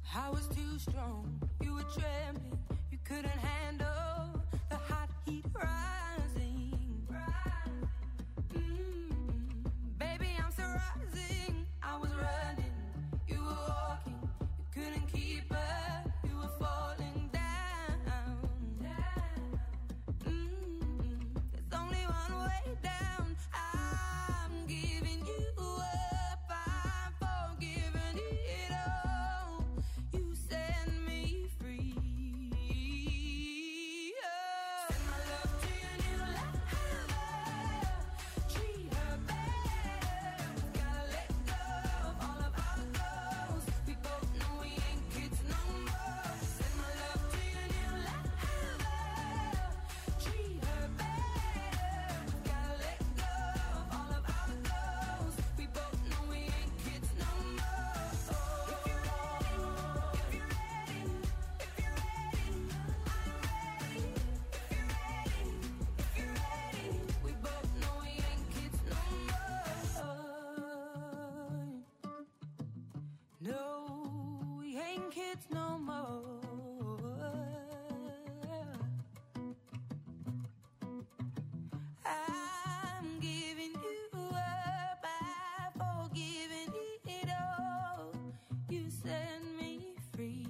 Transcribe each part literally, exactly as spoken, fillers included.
I was too strong, you were trembling, you couldn't handle the hot heat rising. Mm-hmm. Baby, I'm still rising. I was running, you were walking, you couldn't keep up, you were falling down. Mm-hmm. There's only one way down. I'm giving you up, I'm forgiving it all. You set me free. Oh. Send my love to your new lover. Treat her better. Gotta let go of all of our goals. We both know we ain't kids no more. Send my love to your new lover. Treat her better. Gotta let go of all of our goals. We both know we ain't kids no more. If you're ready, if you're ready, if you're ready, I'm ready. If you're ready, if you're ready, we both know we ain't kids no more. No, we ain't kids no more. I'm giving you up, I've forgiven it all. You set me free.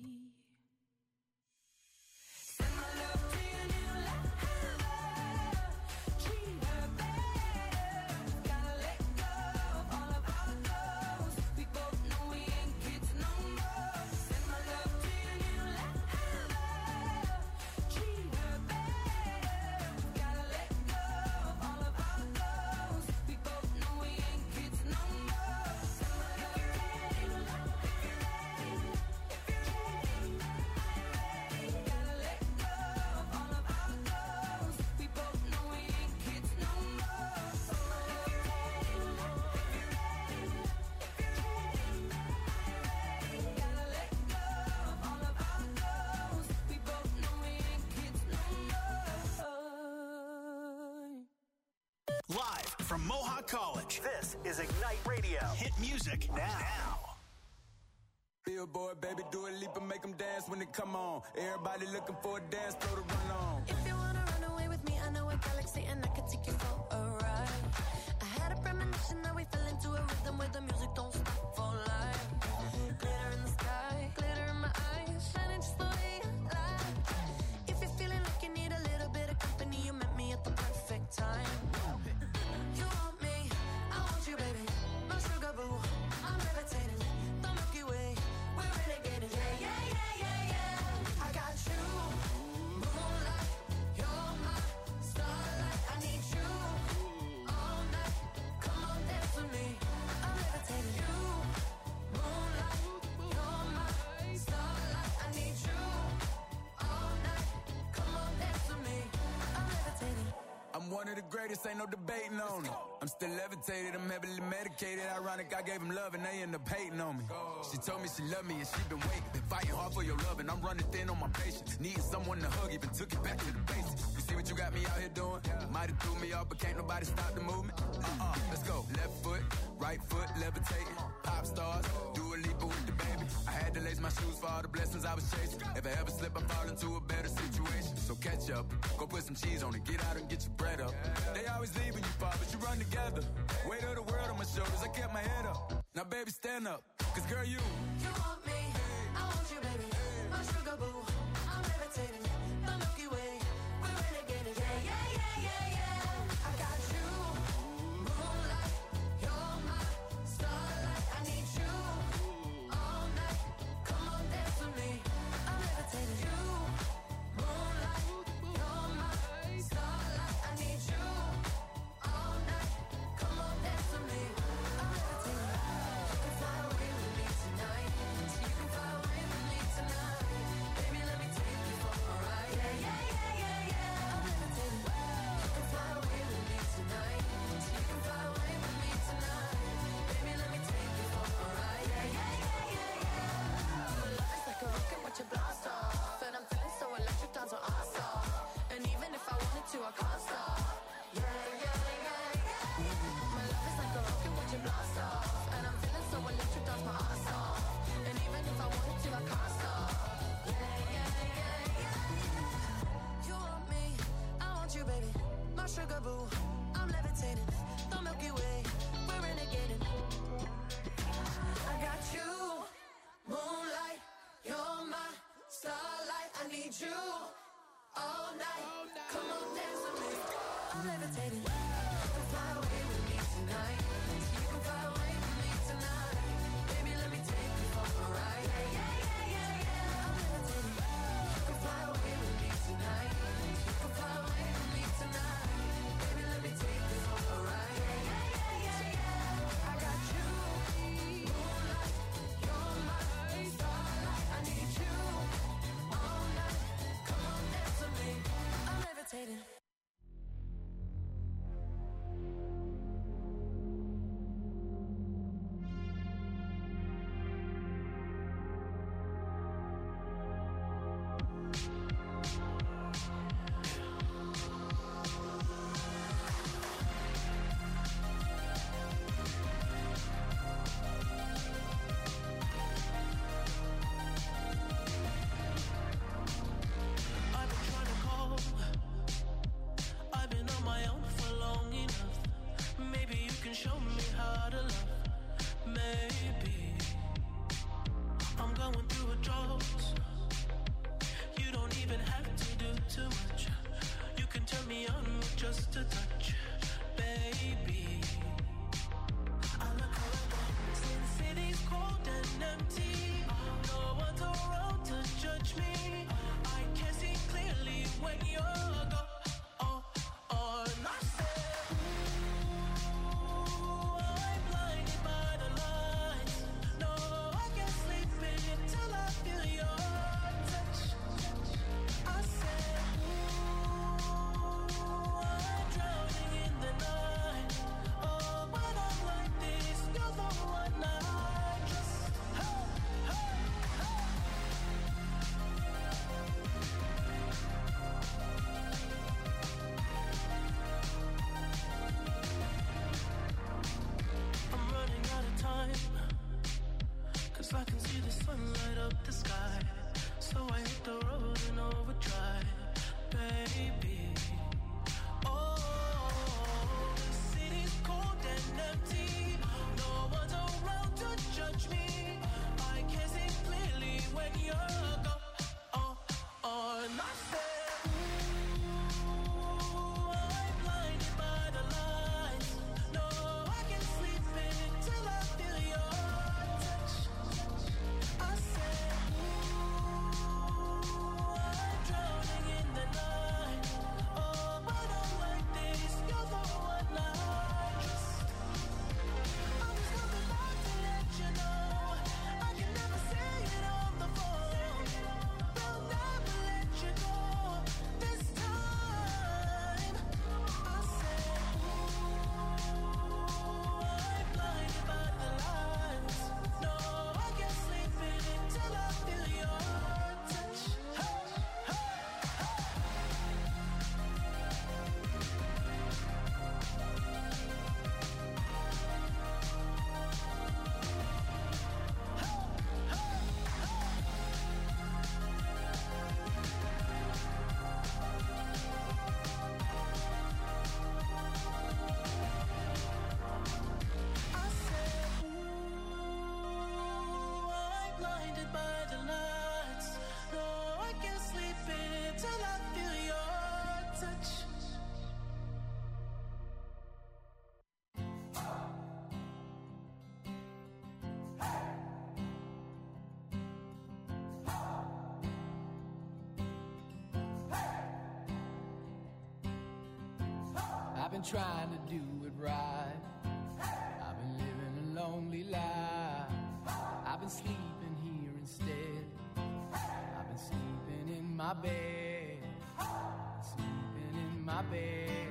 Send my love to your new lover. Treat her better. Gotta let go of all of our goals. We both know we ain't kids no more. Send my love to your new lover. Treat her better. Gotta let go of all of our goals. We both know we ain't kids no more. Send my love. If you're ready, if you're ready, if you're ready, I'm ready. Gotta let go of all of our goals. We both know we ain't kids no more. If you're ready, if you're ready, if you're ready, I'm ready. Gotta let go of all of our goals. We both know we ain't kids no more. Live from Mohawk College, this is Ignite Radio. Hit music now. Billboard, baby, do a leap and make them dance when they come on. Everybody looking for a dance floor to run on. If you wanna run away with me, I know a galaxy and I can take you for a ride. I had a premonition that we fell into a rhythm where the music don't stop for life. Glitter in the sky, glitter in my eyes, shining just the way I like. If you're feeling like you need a little bit of company, you met me at the perfect time. You want me, I want you, baby. My sugar boo, I'm levitating. The Milky Way, we're renegading. Yeah, yeah, yeah, yeah, yeah. I got you, moonlight. You're my starlight. I need you all night. Come on, dance with me. I'm levitating. You, moonlight. You're my starlight. I need you all night. Come on, dance with me. I'm levitating. I'm one of the greatest, ain't no debating on it. I'm still levitated, I'm heavily medicated. Ironic, I gave him love and they end up hating on me. She told me she loved me and she been waiting. Been fighting hard for your love and I'm running thin on my patience. Needing someone to hug, even took it back to the basics. You see what you got me out here doing? Might have threw me off, but can't nobody stop the movement. Uh-uh, let's go. Left foot, right foot, levitating. Pop stars, do a leap with the baby. I had to lace my shoes for all the blessings I was chasing. If I ever slip, I fall into a better situation. So catch up, go put some cheese on it, get out and get your bread up. They always leaving you far, but you run together. Weight of the world on my shoulders, I kept my head up. Now baby, stand up, cause girl, you You want me, I want you, baby. My sugar boo, I'm levitating. The Milky Way, we're renegading. Yeah, yeah, yeah, yeah, yeah. I got you, moonlight. You're my starlight. I need you all night. Come on, dance with me. I'm levitating. You, moonlight. You're my starlight. I need you all night. Come on, dance with me. I'm levitating. You can fly away with me tonight. my sugar boo. I'm levitating, the Milky Way, we're renegading. I got you, moonlight, you're my starlight. I need you all night. Come on, dance with me. I'm levitating. You can fly away with me tonight. You can fly away with me tonight. Baby, let me take you for a ride. Yeah, yeah, yeah, yeah, yeah. I'm levitating. You can fly away with me tonight. You can fly away with me tonight. Baby, let me take you for a ride. Yeah, yeah, yeah, yeah, yeah. I got you, moonlight, you're my starlight. I need you all night. Come on, dance with me. I'm levitating. I've been trying to call. I've been on my own for long enough. Maybe you can show me how to love. Maybe I'm going through a drought. You don't even have to do too much. You can turn me on with just a touch, baby. I look around, since city's cold and empty. No one's around to judge me. I can see clearly when you're gone. Oh, oh, and I said, ooh, I'm blinded by the lights. No, I can't sleep until I feel your touch. I said, ooh, I'm drowning in the night. Oh, when I'm like this, you're the one I trust. Hey, hey, hey. I'm running out of time, 'cause I can see the sun light up the sky. So I hit the road in overdrive, baby. Oh, the city's cold and empty. No one's around to judge me. I can see clearly when you're gone. Oh, oh, and I said, ooh, I'm blinded by the lights. No, I can't sleep until I feel your touch. I said, ooh, I'm drowning in the night. Oh, when I'm like this, you're the one I trust. I'm just coming back to let you know I can never say it on the phone. They'll never let you go this time. I said, ooh, I'm blinded by the lights. No, I can't sleep until I feel your touch. Hey, hey, I said, ooh, I'm blinded by the lights. No, I can't sleep until I feel your touch. I've been trying to do it right. I've been living a lonely life. I've been sleeping here instead. I've been sleeping in my bed. Sleeping in my bed.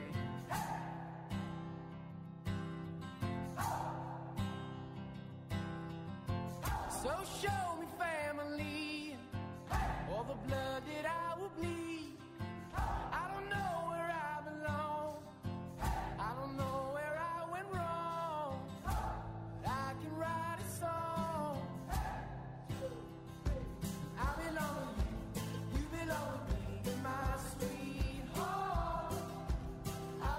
So show me family, all the blood that I will bleed. I don't know where I belong. I don't know where I went wrong. But I can write a song. I belong with you, you belong with me, my sweetheart. I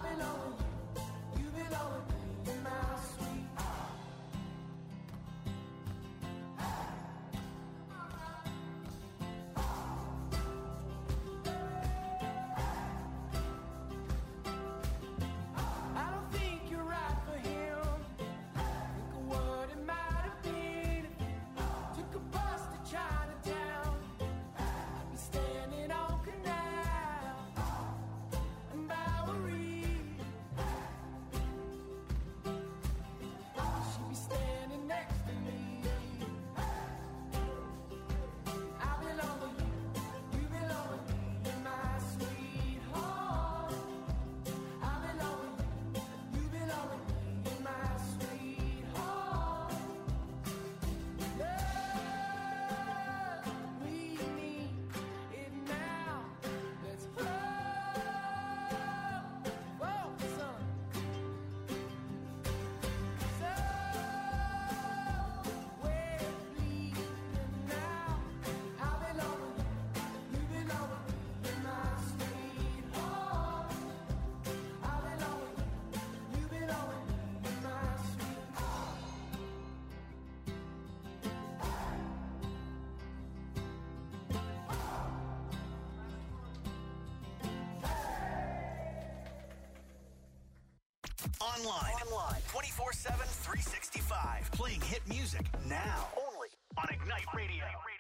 Online. Online. twenty-four seven, three sixty-five. Playing hit music now. Only on Ignite Radio.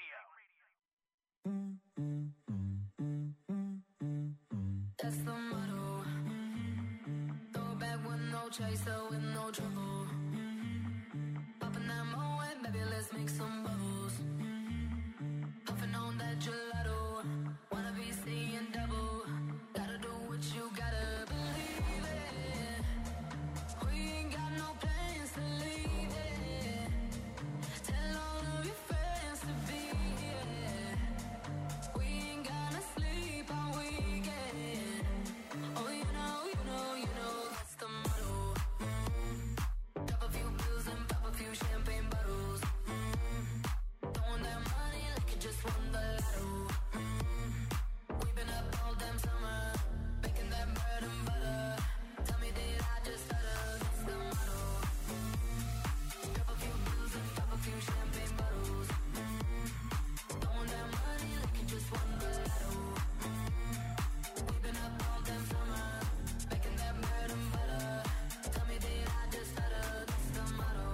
That's the motto. Throw it back with no chaser, with no trouble. Popping that Moet, baby, let's make some bubbles. Puffing on that gelato. Wanna be seeing double. Gotta do what you gotta believe it. We ain't got no plans to leave it. Tell all of your friends to be here. We ain't gonna sleep all weekend. Oh, you know, you know, you know that's the motto. Mm. Drop a few pills and pop a few champagne bottles. Mm. Throwing that money like you just won the lotto. Mm. We've been up all damn summer, making that bread and butter. Tell me, did I just stutter? That's the motto. Mm. Drop a few pills and pop a few champagne bottles. Mm. Throwing that money like you just won the lotto. Mm. We've been up all damn summer, making that bread and butter. Tell me, did I just stutter? That's the motto.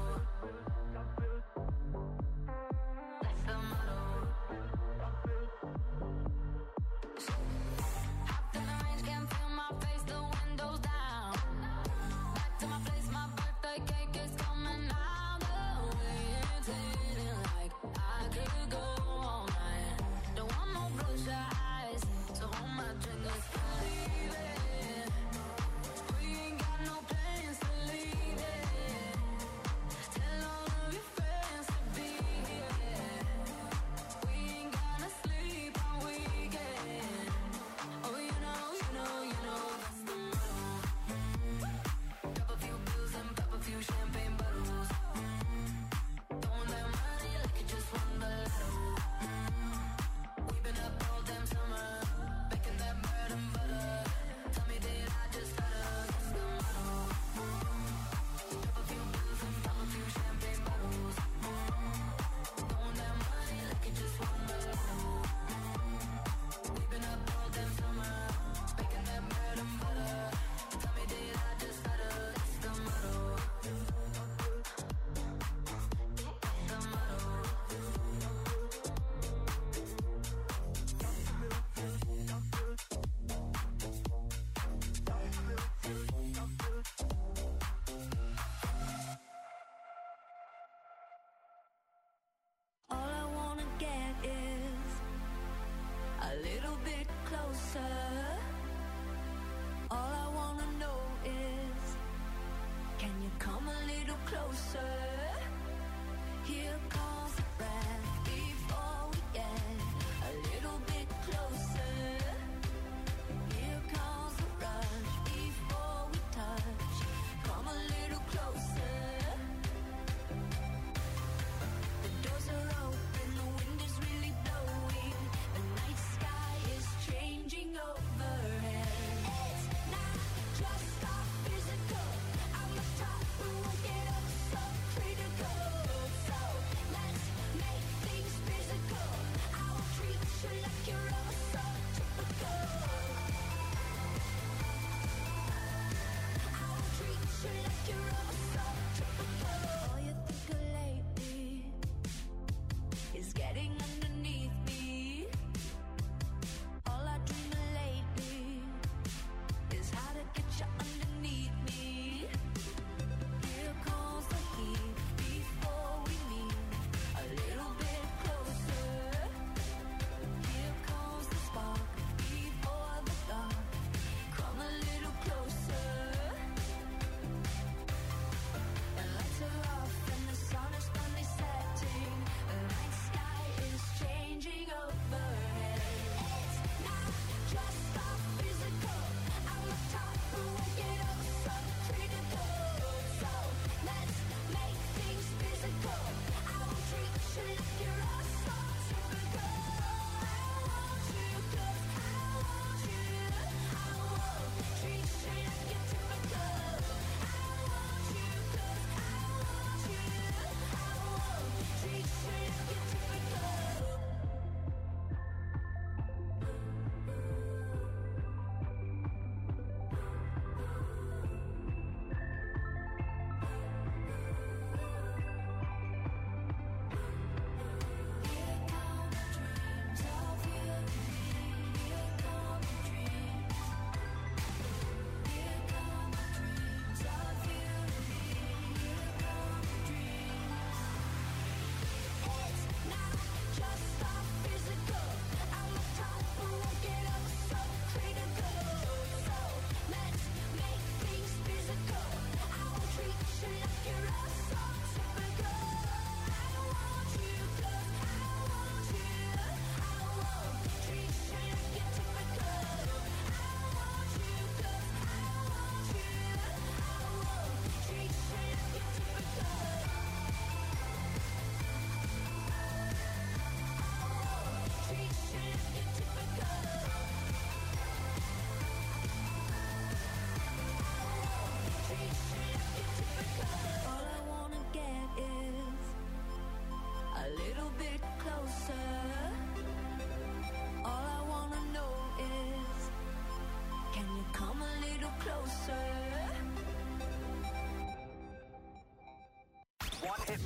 That's the motto. Hopped in the range, can't feel my face, the windows down. Back to my place, my birthday cake is coming out. The way it's hitting like I could go all night. Don't want no bloodshot eyes, so hold my drink, let's believe it. We ain't got no plans to leave it. Tell all of your friends to be here. We ain't gonna sleep all weekend. Oh, you know, you know, you know that's the motto. Mm. Drop a few pills and pop a few champagne bottles. Mm. Throwing that money like you just won the lotto. Mm. We've been up all damn summer, making that bread and butter. Tell me, did I just stutter? That's the motto. Mm. Drop a few pills and pop a few champagne bottles. Mm. Throwing that money like you just won the lotto. Mm. We've been up all damn summer, making that bread and butter. Tell me, did I just stutter? That's the motto. That's the motto. All I wanna get is a little bit closer. All I wanna know is, can you come a little closer? Here comes the breath before we get a little bit closer. Here comes the rush before we touch. Come a little closer. The doors are open, the wind is really blowing. The night sky is changing overhead. It's not just a physical. I'm a top who won't get up so critical. So let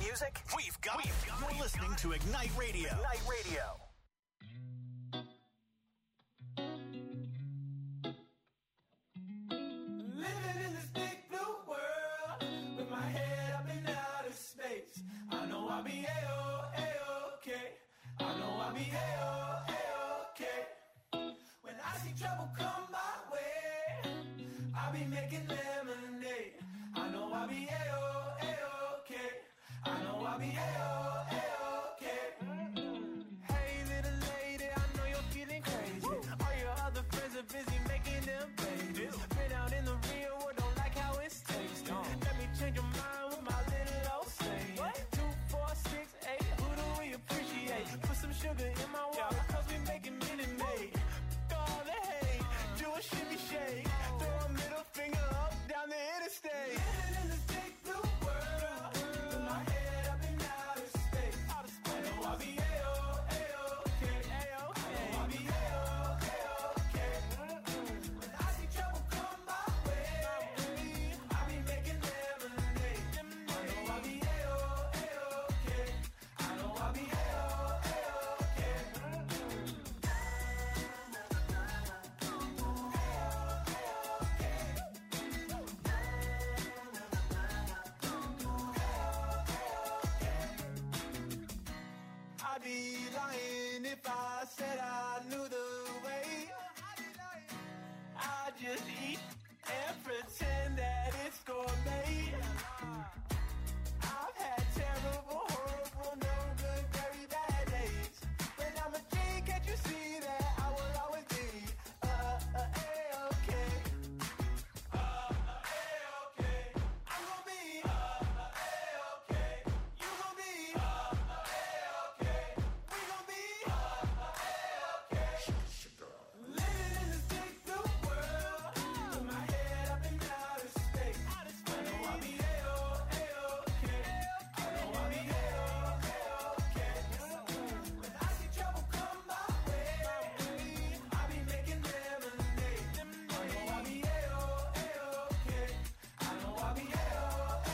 music? We've got it. You're listening to Ignite Radio. Ignite Radio. Living in this big blue world with my head up in outer space. I know I'll be A-O, A-okay. I know I'll be A-O, A-okay. When I see trouble come my way, I'll be making lemonade. I know I'll be A-O, A-okay. I know I'll be A-O, A-okay. Hey little lady, I know you're feeling crazy. All your other friends are busy making them babies. Been out in the real world, don't like how it's tasting. Let me change your mind with my little old saying. Two, four, six, eight, who do we appreciate? Put some sugar in my water, cause we making Minute Maid. All the hate, do a shimmy shake. Throw a middle finger up down the interstate. Living in this big blue world with my head up in outer space. I know I'll be A-O, A-okay. I know I'll be A-O, A-okay. When I see trouble come my way, I'll be making lemonade. I know I'll be A-O, A-okay. I know I'll be A-O, A-okay. I'd be lying if I said I knew the way. I just eat and pretend that it's gourmet. I've had terrible, horrible, no good, very bad days. But I'm a G, can't you see that I will always be uh, uh, A-okay. Uh, uh, A-okay. I'm gonna be uh, uh, A-okay. You gonna be uh, uh, A-okay. We gonna be uh, uh, A-okay. Living in this big blue world with my head up in outer space. I know I'll be A-O, A-okay. I know I'll be A-O, A-okay. When I see trouble come my way, I'll be making lemonade. I know I'll be A-O, A-okay. I know I'll be A-O,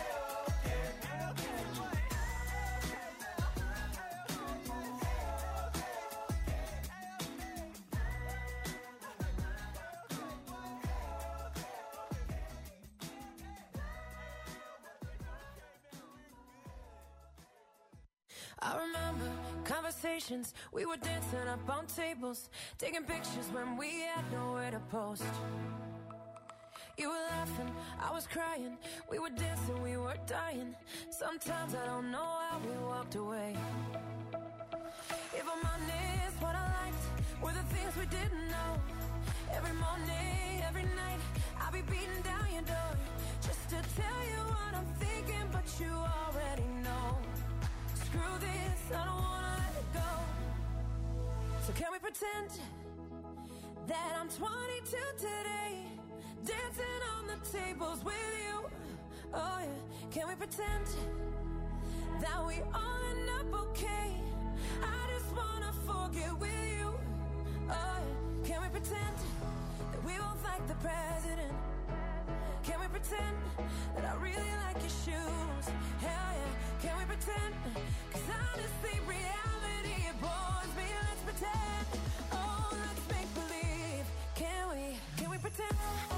I remember conversations, we were dancing up on tables, taking pictures when we had nowhere to post. You were laughing, I was crying, we were dancing, we were dying. Sometimes I don't know how we walked away. If I'm honest, what I liked were the things we didn't know. Every morning, every night, I'll be beating down your door just to tell you what I'm thinking, but you already know. Screw this, I don't wanna let it go. So can we pretend that I'm twenty-two today, dancing on the tables with you? Oh yeah, can we pretend that we all end up okay? I just wanna forget with you. Oh yeah, can we pretend that we both like the president? Can we pretend that I really like your shoes? Hell yeah, can we pretend? Cause honestly, reality it bores me. Let's pretend. Oh, let's make believe. Can we? Can we pretend?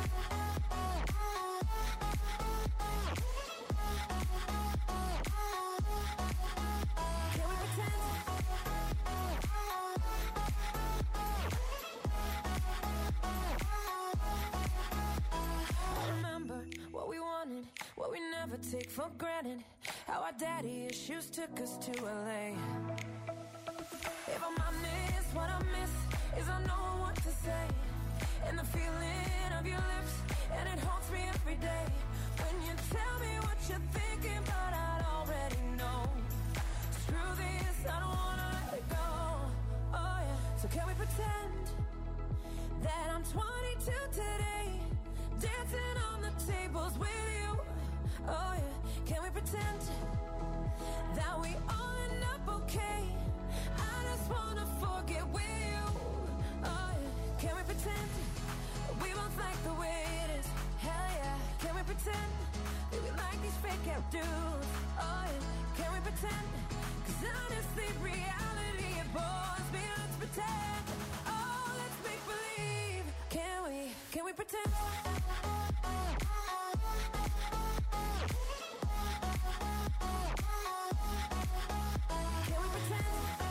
Can we pretend? I remember what we wanted, what we never take for granted. How our daddy issues took us to L A. If I'm honest, what I miss is I know what to say. And the feeling of your lips, and it haunts me every day. When you tell me what you're thinking, but I'd already know. Screw this, I don't wanna let it go. Oh yeah, so can we pretend that I'm twenty-two today, dancing on the tables with you? Oh yeah, can we pretend that we all end up okay? I just wanna forget with you. Oh yeah, can we pretend that we both like the way it our dues? Oh yeah, can we pretend? Cause honestly, reality it bores me. Let's pretend. Oh, let's make believe. Can we, can we pretend? Can we pretend?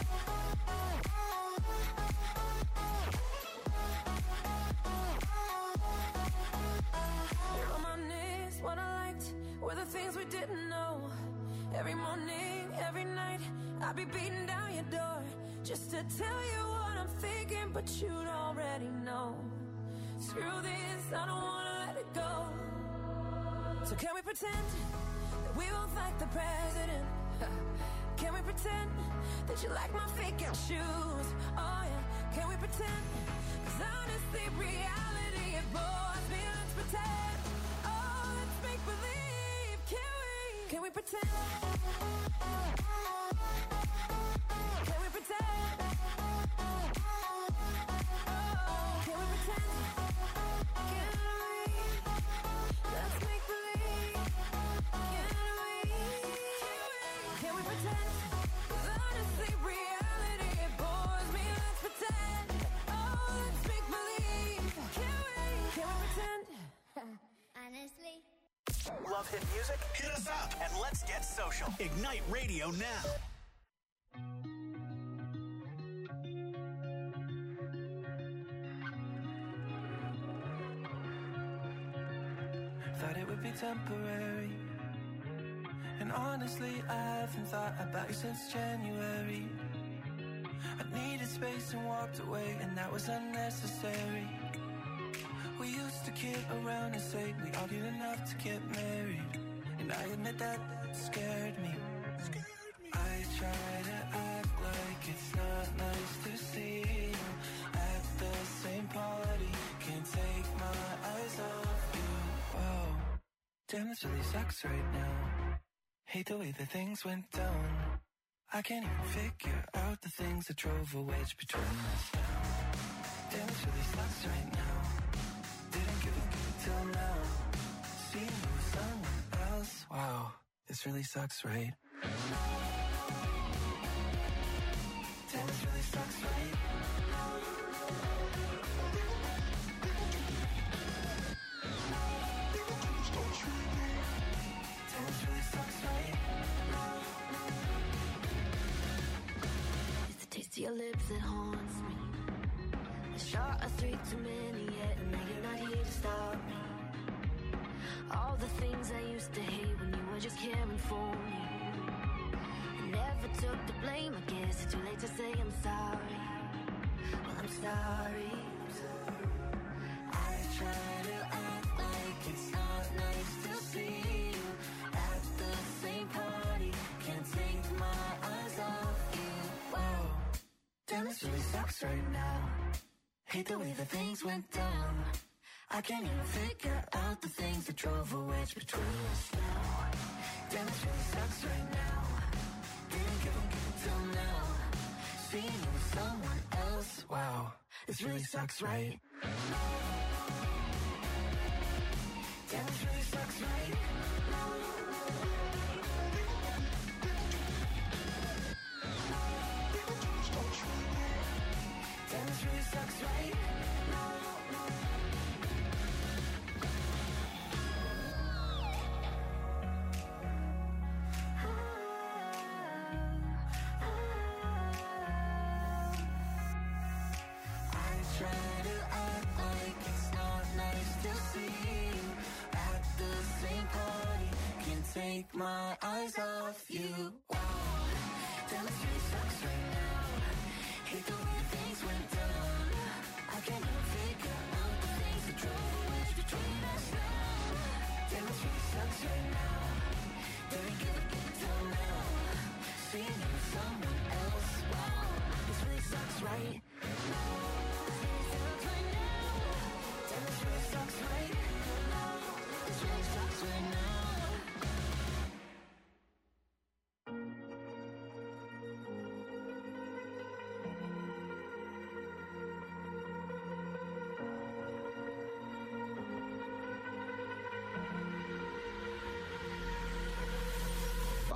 Reminisce what I liked were the things we didn't know. Every morning, every night, I'd be beating down your door just to tell you what I'm thinking, but you'd already know. Screw this, I don't wanna let it go. So can we pretend that we both like the president? Can we pretend that you like my fake out shoes? Oh yeah, can we pretend? Cause honestly, reality it bores me. Let's pretend. Oh, let's make believe. Can we? Can we pretend? Can we pretend? Oh, can we pretend? Can we? Let's make believe. Can we? Can we pretend? 'Cause honestly, reality it bores me. Let's pretend. Oh, let's make believe. Can we? Can we pretend? Honestly. Love hit music? Hit us up and let's get social. Ignite Radio now. Thought it would be temporary. And honestly, I haven't thought about you since January. I needed space and walked away, and that was unnecessary. We used to kid around and say we argued enough to get married. And I admit that scared me. I try to act like it's not nice to see you at the same party. Can't take my eyes off you. Whoa, damn, this really sucks right now. Hate the way that things went down. I can't even figure out the things that drove a wedge between us now. Damn, this really sucks right now. Didn't give a good till now. Seeing you with someone else. Wow, this really sucks, right? Damn, this really sucks, right? Damn, this really sucks, right? It's the taste of your lips that haunts me. A shot of three too many yet, and now you're not here to stop me. All the things I used to hate when you were just caring for me. I never took the blame, I guess it's too late to say I'm sorry. Well, I'm sorry. I try to act like it's not nice to see you at the same party. Can't take my eyes off you. Whoa, damn, this really sucks right now. Hate the way that things went down. I can't even figure out the things that drove a wedge between us now. Damn, this really sucks right now. Didn't give a good till now. Seeing you with someone else. Wow, this really sucks, right? Damn, this really sucks, right? Damn, this really sucks, right? Take my eyes off you. Wow, damn, this really sucks right now. Hate the way things went down. I can't even figure out the things that drove a wedge between us now. Damn, this really sucks right now. Didn't give a good till now. Seeing you with someone else. Wow, this really sucks, right? Damn, this really sucks, right? This really sucks right now.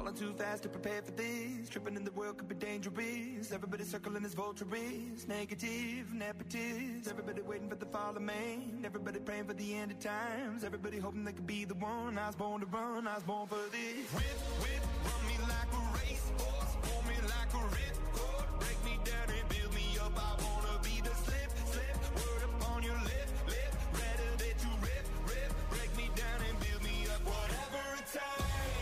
falling too fast to prepare for this. Tripping in the world could be dangerous. Everybody circling as vultures. Negative, nepotist. Everybody waiting for the fall of man. Everybody praying for the end of times. Everybody hoping they could be the one. I was born to run, I was born for this. Whip, whip, run me like a racehorse. Pull me like a ripcord. Break me down and build me up. I wanna be the slip, slip. Word upon your lip, lip. Rather that you rip, rip. Break me down and build me up. Whatever it takes.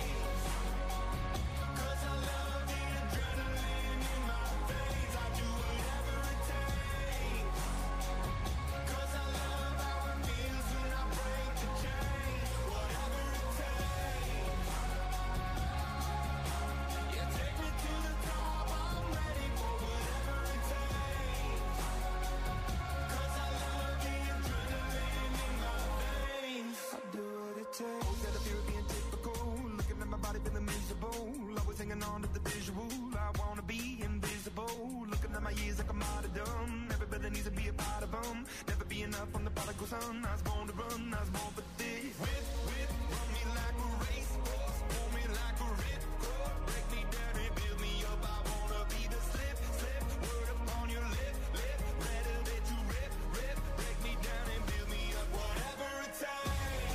On to the visual, I wanna be invisible. Looking at my years like a martyrdom. Everybody needs to be a part of them. Never be enough on the prodigal son. I was born to run, I was born for this. Whip, whip, run me like a racehorse. Pull me like a ripcord. Break me down and build me up. I wanna be the slip, slip. Word upon your lip, lip. Rather that you rip, rip. Break me down and build me up. Whatever it takes.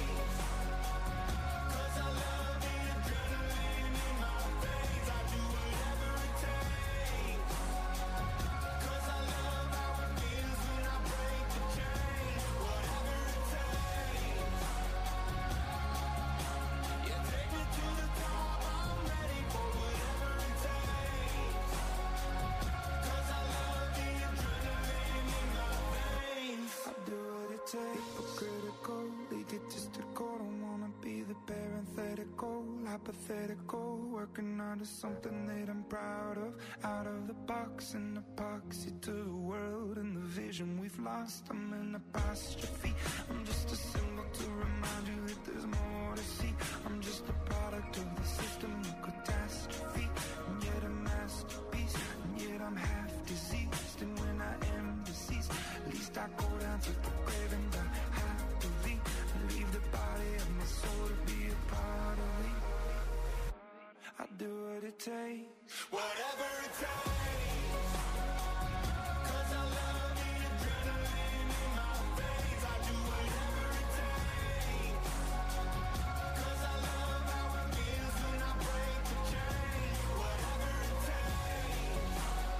Hypothetical, working out of something that I'm proud of. Out of the box, an epoxy to the world and the vision we've lost. I'm in apostrophe. I'm just a symbol to remind you that there's more to see. I'm just a product of the system of catastrophe, and yet a masterpiece. And yet I'm half diseased, and when I am deceased, at least I go down to the grave and die happily, and leave the body of my soul to be a part of me. I do what it takes, whatever it takes. Cause I love the adrenaline in my veins. I do whatever it takes. Cause I love how it feels when I break the chains. Whatever it takes.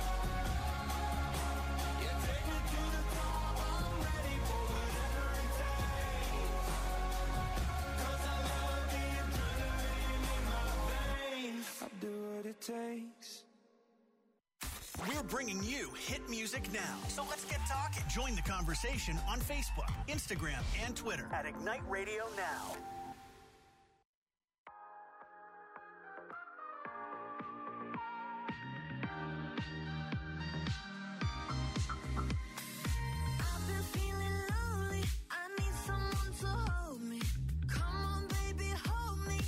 Yeah, take me to the top. I'm ready for whatever it takes. Cause I love the adrenaline in my veins. I do what it takes. We're bringing you hit music now. So let's get talking. Join the conversation on Facebook, Instagram, and Twitter at Ignite Radio Now. I've been feeling lonely. I need someone to hold me. Come on, baby, hold me.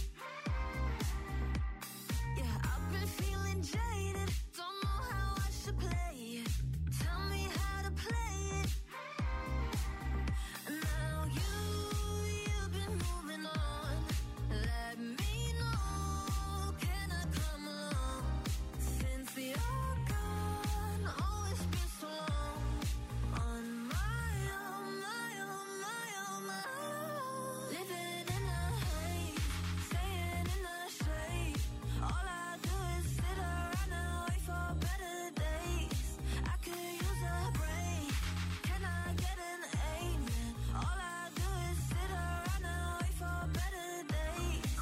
Yeah, I've been feeling jaded. Don't know how I should play it. Tell me how to play it. Now you, you've been moving on. Let me know, can I come along? Since you're gone, oh, it's been so long. On my own, my own, my own, my own. Living in a haze, staying in the shade. All I do is sit around and wait for better days. I could use a break. Can I get an amen? All I do is sit around and wait for better days.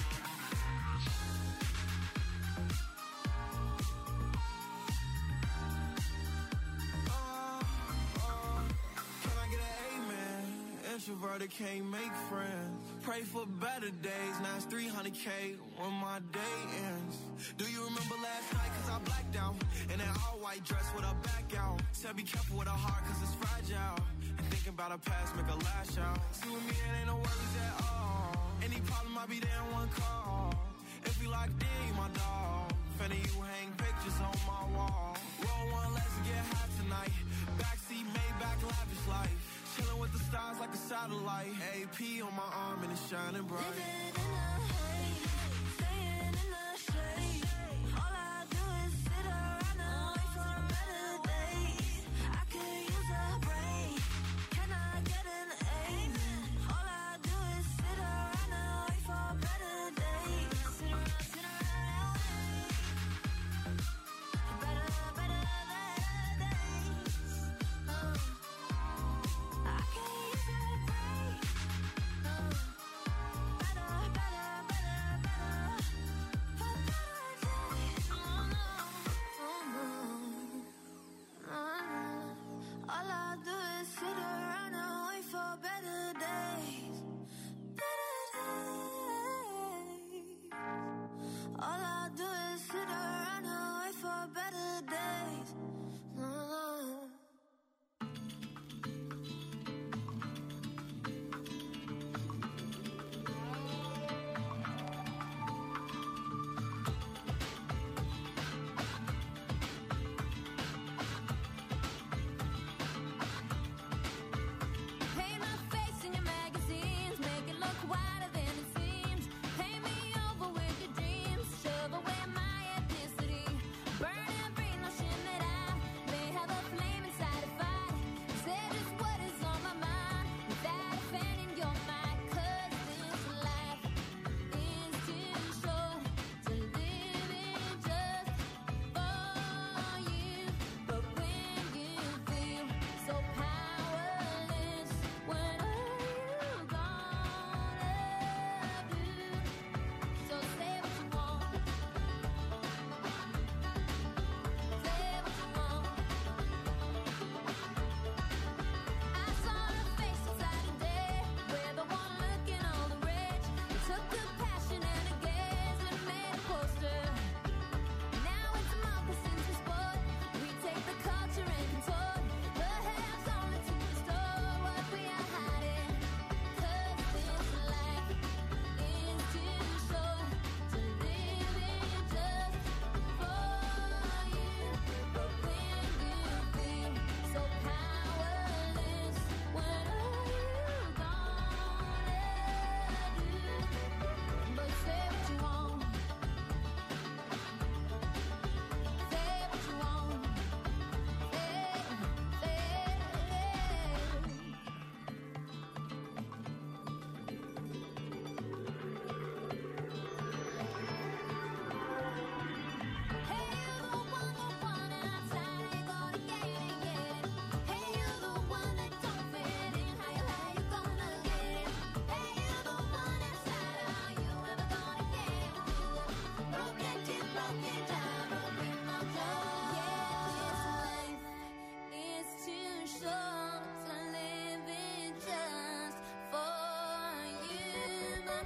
Can I get an amen? Introverted can't make friends. Pray for better days. Now it's three hundred K when my day ends. Do you remember last night? Cause I blacked out. In that all white dress with a back out. Said be careful with a heart cause it's fragile. And thinking about a past make a lash out. See with me it ain't no worries at all. Any problem I be there in one call. If you like D, my dog. Finna you hang pictures on my wall. Roll one, let's get high tonight. Backseat, Maybach, lavish life. Chilling with the stars like a satellite. A P on my arm and it's shining bright. Living in a haze, staying in the shade.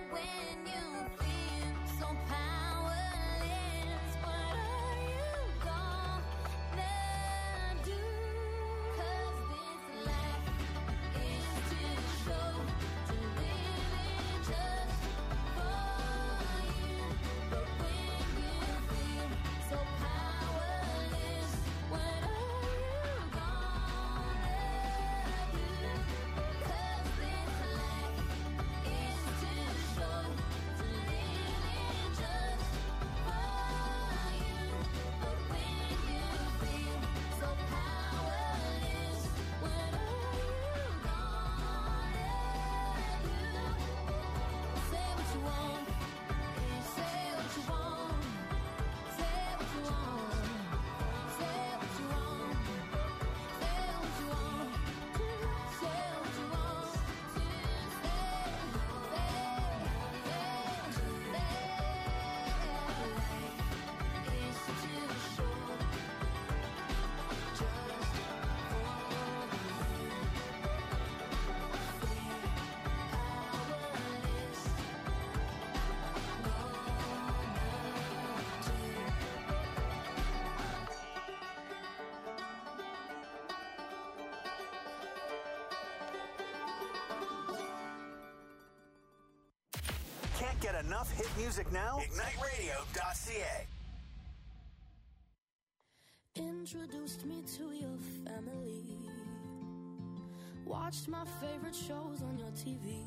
when you feel so powerless, what are you gonna do? 'Cause this life is too short to live it just for you. But when you feel so powerless, what are you gonna do? 'Cause this life is too short to live it just for you. But when you feel so powerless, what are you gonna do? Say what you want, say what you want, say what you want, say what you want, say what you want, say what you want to say, say, say, it's too short just for you. Can't get enough hit music now? ignite radio dot c a. Introduced me to your family. Watched my favorite shows on your T V.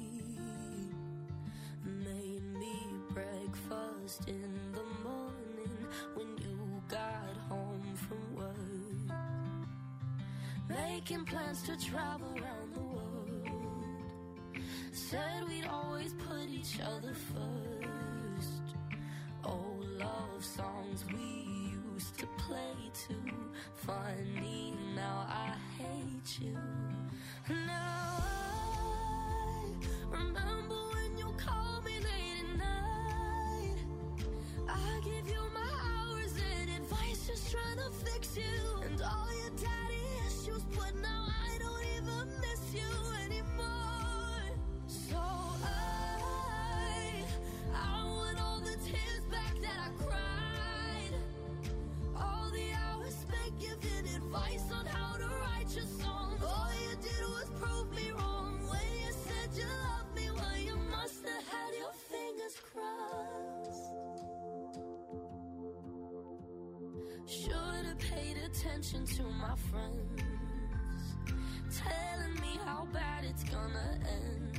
Made me breakfast in the morning when you got home from work. Making plans to travel around the world. Said we'd always put each other first. Old love songs we used to play too. Funny, now I hate you. Now I remember when you called me late at night. I give you my hours and advice, just trying to fix you. And all your daddy issues, but now I don't even miss you anymore. So I, I want all the tears back that I cried. All the hours spent giving advice on how to write your songs. All you did was prove me wrong when you said you loved me. Well, you must have had your fingers crossed. Should have paid attention to my friends, telling me how bad it's gonna end.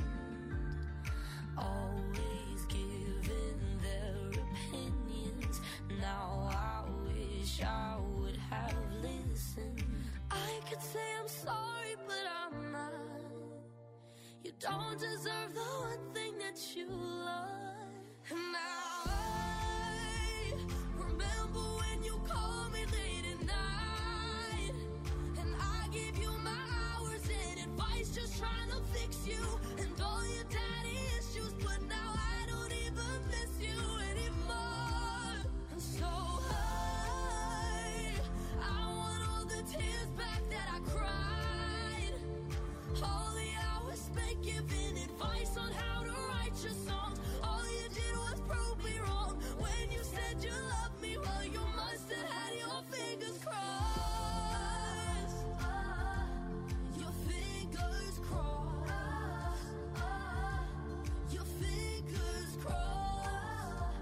Always giving their opinions. Now I wish I would have listened. I could say I'm sorry, but I'm not. You don't deserve the one thing that you love. And now I remember when you called me late at night. And I gave you my hours and advice, just trying to fix you. And all your daddy issues, but now I don't even miss you anymore. And so I, I want all the tears back that I cried. All the hours spent giving advice on how to write your songs. All you did was prove me wrong when you said you loved me. Well, you must have had your fingers crossed. Your fingers crossed. Your fingers crossed.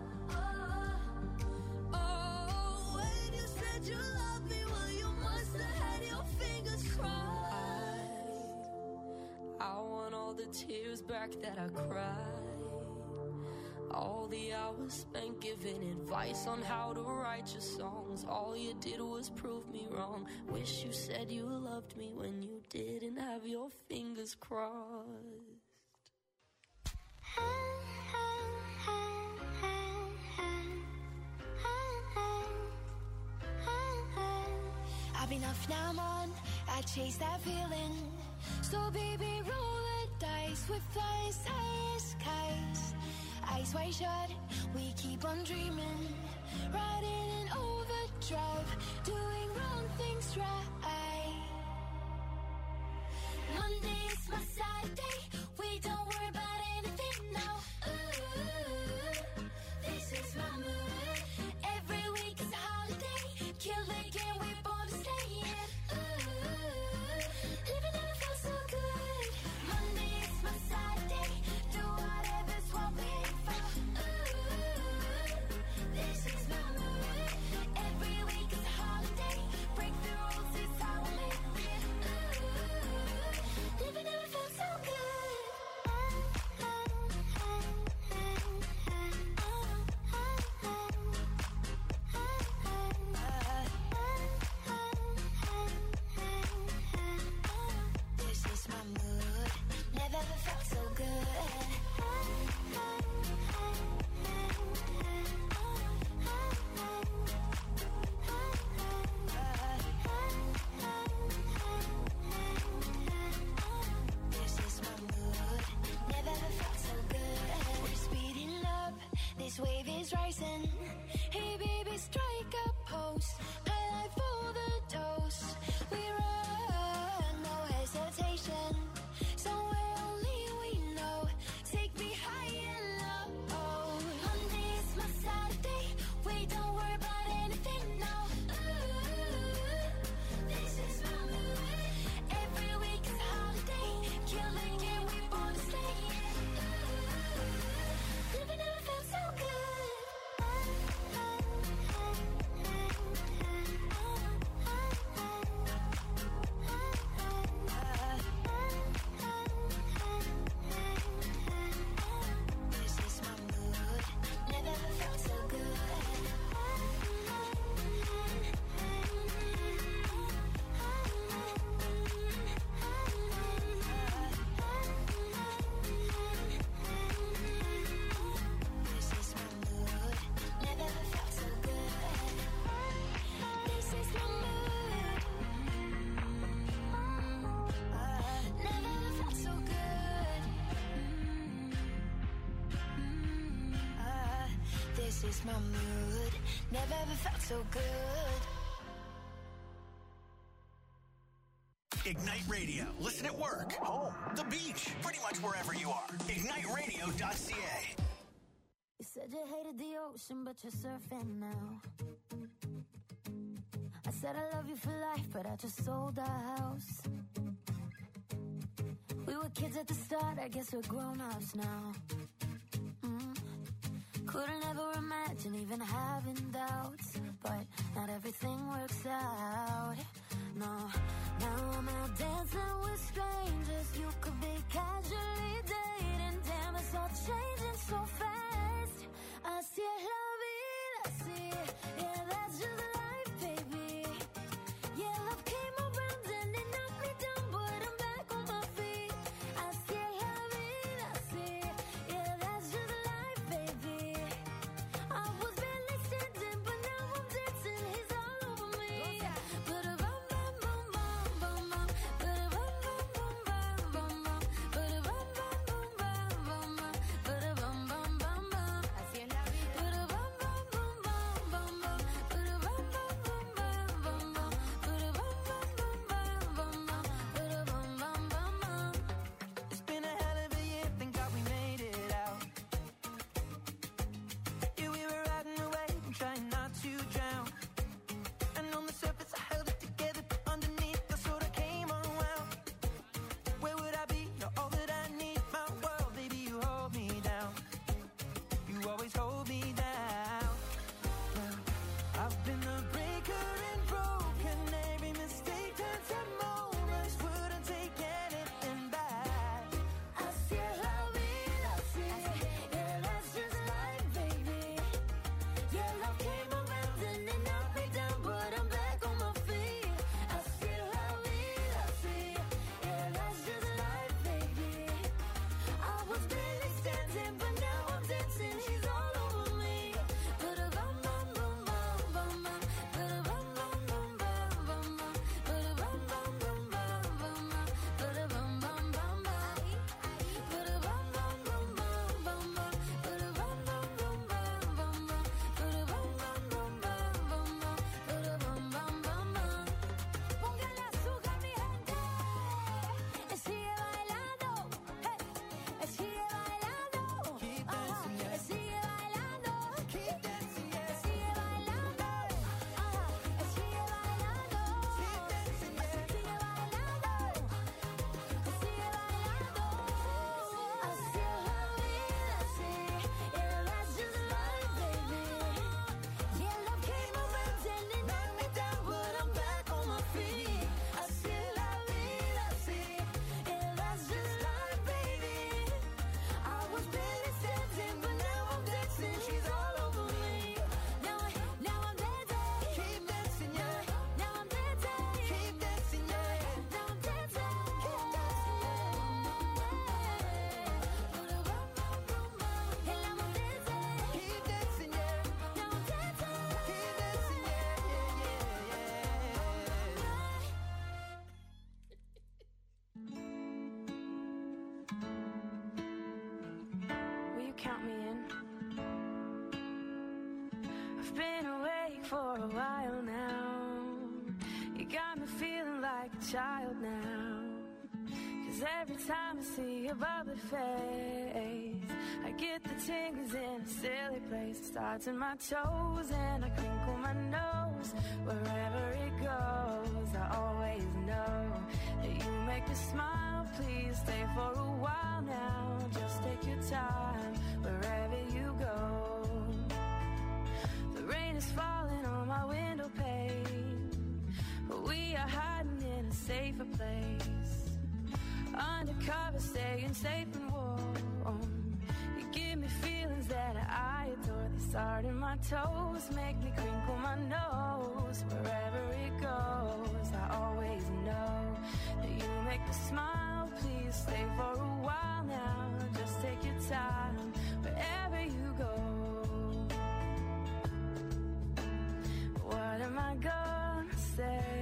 Oh, when you said you loved me, well, you must have had your fingers crossed. I want all the tears back that I cried. All the hours spent giving advice on how to write your songs. All you did was prove me wrong. Wish you said you loved me when you didn't have your fingers crossed. I've enough now, I'm on. I chase that feeling. So baby, roll the dice with us, ice skies. Eyes wide shut, we keep on dreaming. Riding in overdrive, doing wrong things right. Monday's my sad day. We don't worry about anything now. Ooh. is rising. Hey baby, strike a pose. I like for the dose. We run, no hesitation. Somewhere only we know. Take me high and low. Monday is my Saturday. We don't worry about anything now. Ooh, this is my mood. Every week is a holiday. Kill the game, we born to stay. Ooh, living never felt so good. This is my mood. Never ever felt so good. This is my mood. Never ever felt so good. This is my mood. Never ever felt so good. This is my mood. Never ever felt so good. Ignite Radio. Listen at work, home, the beach, pretty much wherever you are. ignite radio dot c a. You said you hated the ocean, but you're surfing now. I said I love you for life, but I just sold our house. We were kids at the start, I guess we're grown-ups now. Mm. Couldn't ever imagine even having doubts, but not everything works out. No, now I'm out dancing with strangers. You could be casually dating. Damn, it's all changing so fast. Así es la vida, así. Yeah, that's just life, baby. Yeah, love came around and it knocked me down, but I'm back on my feet. Así es la vida, así. Yeah, that's just life, baby. I was barely standing, but now I'm dancing. He's all over me. Ba-da-bum, bum, bum, bum, bum, bum. Ba-da-bum, bum, bum, bum, bum, bum. Ba-da-bum, bum, bum, bum, bum, bum. Ba-da-bum, bum, bum, bum. Así es la vida. Ba-da-bum, bum, bum, bum, bum, bum. Ba-da-bum, bum, bum, bum, bum, bum. Ba-da-bum, bum, bum, bum, bum, bum. Ba-da-bum, bum, bum, bum. It's been a hell of a year, thank God we made it out. Yeah, we were riding away, trying not to drown. And on the surface I held it together, but underneath I sort of came unwound. Where would I be? You're all that I need, my world, baby, you hold me down. You always hold me down. Well, I've been a breaker and broken. Every mistake turns to moments. Wouldn't take anything back. Así es la vida, así. Yeah, that's just life, baby. Yeah, love came around and it knocked me down, but I'm back on my feet. Así es la vida, así. Yeah, that's just life, baby. I was barely standing, but now I'm dancing. She's all over me. Ba-da-bum, bum, bum, bum, bum, bum. Ba-da-bum, bum, bum, bum, bum, bum. Ba-da-bum, bum, bum, bum, bum, bum. Ba-da-bum, bum, bum, bum. Ba-da-bum, bum, bum, bum, bum, bum. Ba-da-bum, bum, bum, bum, bum, bum. Ba-da-bum, bum, bum, bum, bum, bum. Ba-da-bum, bum, bum, bum. Póngale azúcar, mi gente. Sigue bailando. Hey. Sigue bailando. Keep Ajá. dancing, yeah. Sigue bailando. Keep dancing, yeah. Sigue bailando. Ajá. Sigue bailando. Keep dancing, yeah. Sigue bailando. Sigue bailando. Así es la vida, así. Yeah, that's just life, baby. Yeah, love came around and it knocked me down, but I'm back on my feet. Así es la vida, así. Yeah, that's just life, baby. I was barely standing, but now I'm dancing. She's all over me. Now, I, now I'm dancing. Keep dancing, yeah. Now I'm dancing. Keep dancing, yeah. Now I'm dancing. Keep dancing. And now I'm dancing. Keep dancing, yeah. Now I'm dancing. Keep dancing, yeah, yeah, yeah, yeah. Will you count me in? I've been awake for a while now. You got me feeling like a child now. Cause every time I see your bubbly face, I get the tingles in a silly place. It starts in my toes and I crinkle my nose. Wherever it goes, I always know that you make me smile. Please stay for a while now. Just take your time wherever you go. The rain is falling on my window pane, but we are hiding in a safer place. Undercover, staying safe and warm. You give me feelings that I adore. They start in my toes, make me crinkle my nose. Wherever it goes, I always know that you make me smile. Please stay for a while now. Just take your time wherever you go. What am I gonna say?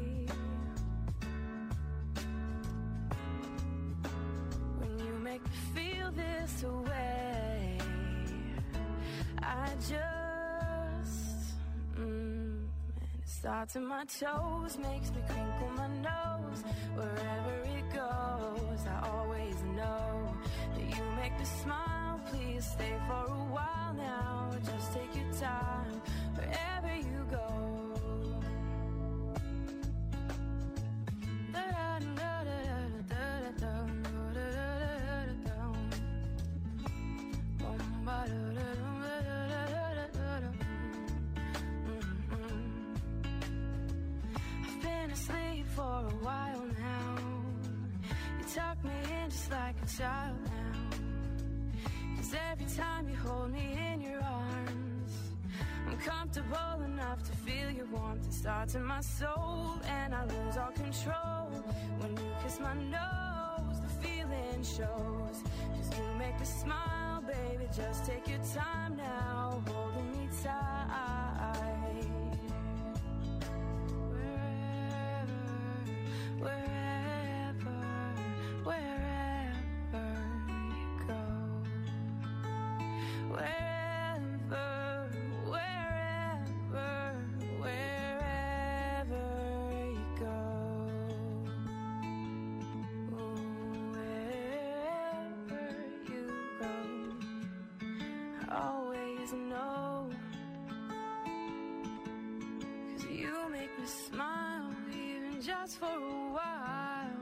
Make me feel this way. I just mm, and it starts in my toes, makes me crinkle my nose. Wherever it goes, I always know that you make me smile. Please stay for a while now. Just take your time wherever you go. I've been asleep for a while now. You tuck me in just like a child now. Cause every time you hold me in your arms, I'm comfortable enough to feel your warmth. It starts in my soul and I lose all control. When you kiss my nose, the feeling shows. Cause you make me smile, baby, just take your time now, holding me tight. Wherever, wherever, wherever you go. Wherever, wherever, wherever you go. Wherever you go, I always know. Cause you make me smile, even just for a while.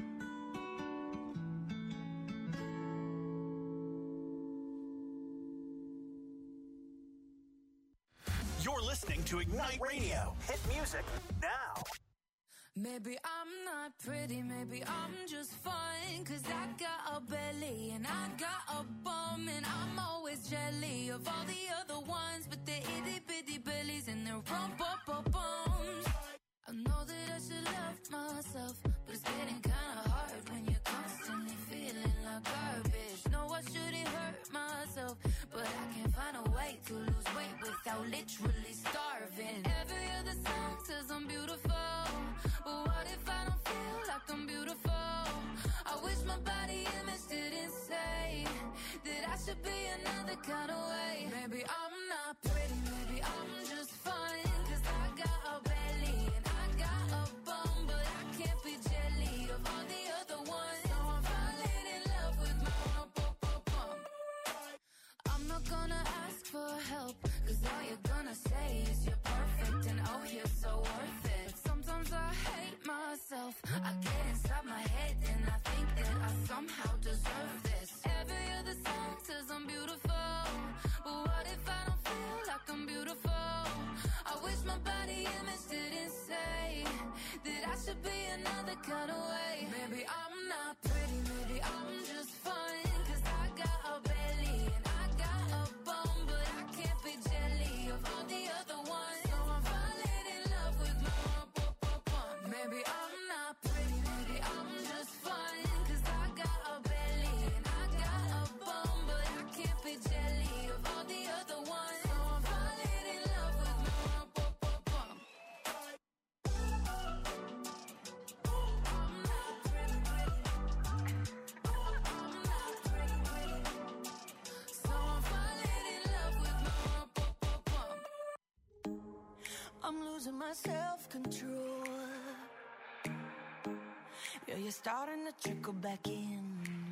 You're listening to Ignite Radio. Hit music now. Maybe I'm not pretty, maybe I'm just fine. Cause I got a belly and I got a bum, and I'm always jelly of all the other ones, but they're itty bitty bellies and they're rump up up bums. I know that I should love myself, but it's getting kinda hard when you're constantly feeling like garbage. No, I shouldn't hurt myself, but I can't find a way to lose weight without literally starving. Every other song says I'm beautiful, but what if I don't feel like I'm beautiful? I wish my body image didn't say that I should be another kind of way. Maybe I'm not pretty, maybe I'm just fine. Cause I got a belly and I got a bum, but I can't be jelly of all the other ones. So I'm falling in love with my bum, bum, bum, bum. I'm not gonna ask for help, cause all you're gonna say is you're perfect and oh, you're so worth it. But sometimes I hate myself, I get inside my head and I think that I somehow deserve this. Every other song says I'm beautiful, but what if I don't feel like I'm beautiful? I wish my body image didn't say that I should be another kind of way. Maybe I'm not pretty, maybe I'm just fine. Cause I got a belly and I got a bum, but I can't be jelly of all the other ones. So I'm falling in love with my bum, bum, bum. Maybe I'm not pretty, maybe I'm just fine. Cause I got a belly and I got a bum, but I can't losing my self-control. Yeah, you're starting to trickle back in,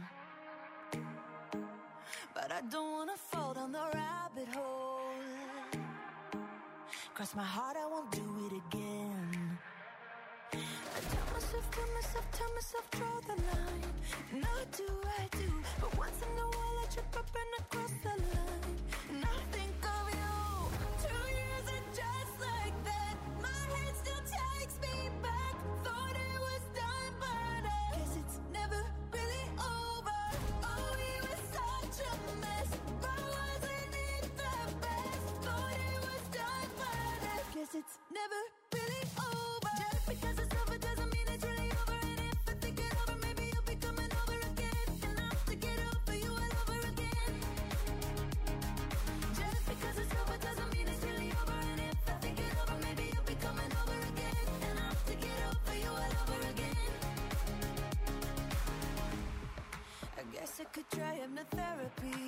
but I don't wanna fall down the rabbit hole. Cross my heart, I won't do it again. I tell myself, tell myself, tell myself, draw the line. And I do, I do, but once in a while I trip up and I cross the line. And I think of you. Two years and just like that, my head still takes me back. Thought it was done, but I guess it's never really over. Oh, we were such a mess, but wasn't it the best? Thought it was done, but I guess it's never really over. Just because it's over doesn't mean it's really over. And if I think it over, maybe you'll be coming over again. And I'll have to get over you all over again. Just because it's over doesn't mean it's really over. And if I think it over, maybe you'll be coming over again. And I'll have to get over you all over again. I guess I could try hypnotherapy.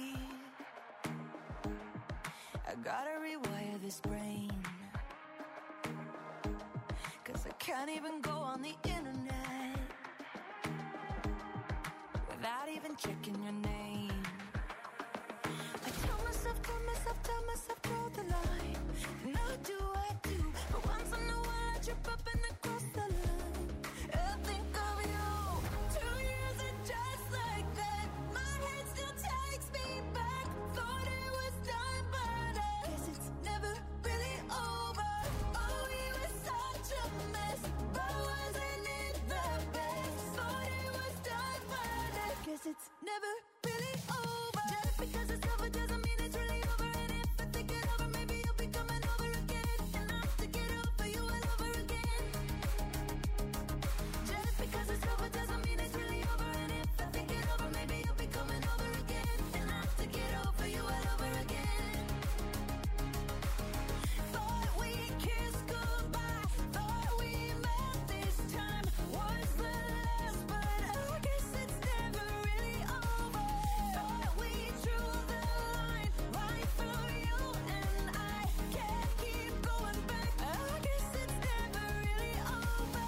I gotta rewire this brain, 'cause I can't even go on the internet without even checking your name. I tell myself, tell myself, tell myself, draw the line. And I do, I do, but once in a while I trip up and I cross the line. I think of you. Two years and just like that, my head still takes me back. Thought it was done, but I guess it's never really over. Oh, we were such a mess, but wasn't it the best? Thought it was done, but I guess it's never really over. Just because it's over doesn't mean it's really over. And if I think it over, maybe you'll be coming over again. And I'll have to get over you all over again. Just because it's over doesn't mean it's really over. And if I think it over, maybe you'll be coming over again. And I'll have to get over you all over again. Thought we kissed goodbye, thought we met this time was the last, but I guess it's never really over. Thought we drew the line right through you, and I can't keep going back. I guess it's never really over.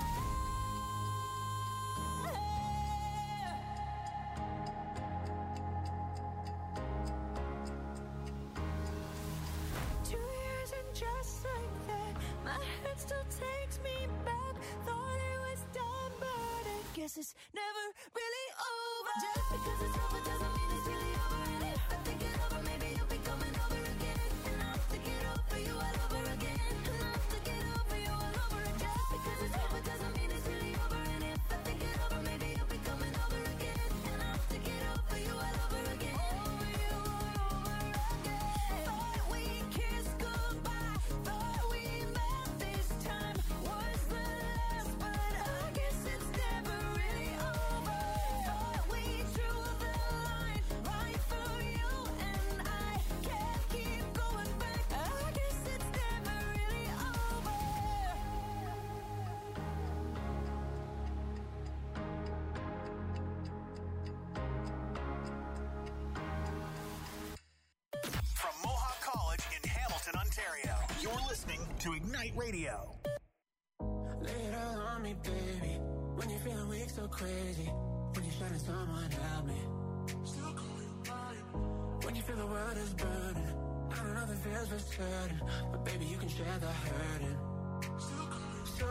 Two years and just like that, my head still takes me back. Thought it was done, but I guess it's never really over. Just because it's over doesn't mean it's really over. And if I think it over, maybe you'll be coming over again. And I'll have to get over you all over again. And I'll have to get over you all over again. Just because it's over doesn't mean it's really over. And if I think it over, maybe you'll be coming over again. And I'll have to get over you all over again. Over you all over again. Thought we kissed goodbye, thought we met this time was the last, but I guess it's never really over. Thought we drew the line right through you, and I can't keep going back. I guess it's never really over. From Mohawk College in Hamilton, Ontario, you're listening to Ignite Radio. Lay it all on me, baby. When you're feeling weak, so crazy. When you're shining, someone help me. When you feel the world is burning, I don't know if it feels for certain, but baby, you can share the hurting. So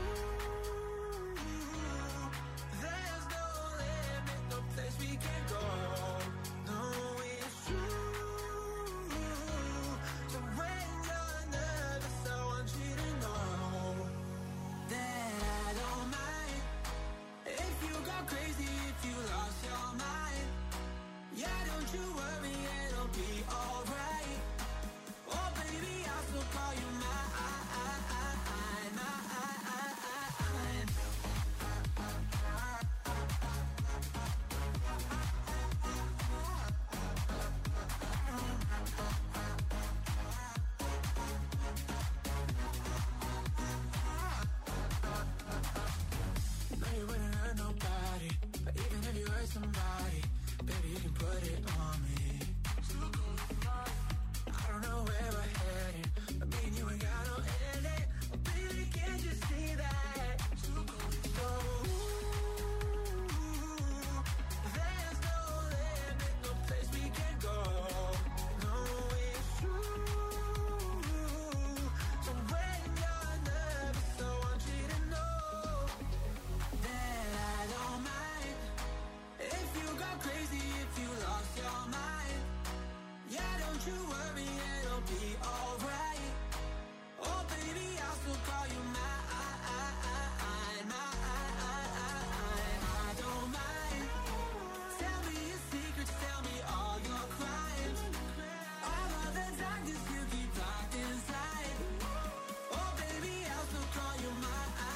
there's no limit, no place we can go. No, it's true. So when you're nervous, I want you to know that I don't mind if you go crazy, if you lost your mind. Yeah, don't you worry, it'll be alright. Oh baby, I'll still call you mine, mine. don't you worry, it'll be alright. Oh baby, I'll still call you mine. I don't mind. Tell me your secrets, tell me all your crimes. All of the darkness you keep locked inside. Oh baby, I'll still call you mine.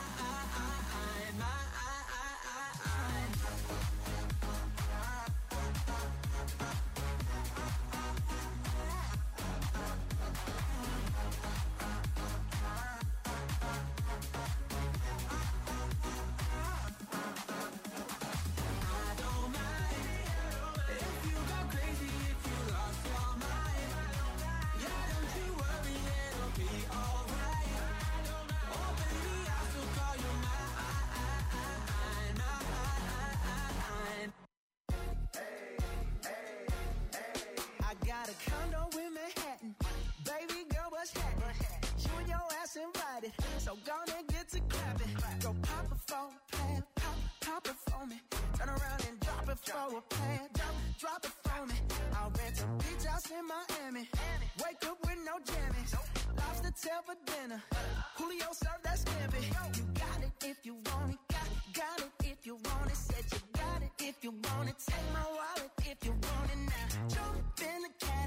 So gonna get to clapping. Go pop it for a plan, pop, pop it for me. Turn around and drop it for a plan, drop, drop it for me. I'll rent a beach house in Miami. Wake up with no jammies. Lobster tail for dinner. Julio serve that scampi. You got it if you want it. Got, got it if you want it. Said you got it if you want it. Take my wallet if you want it now. Jump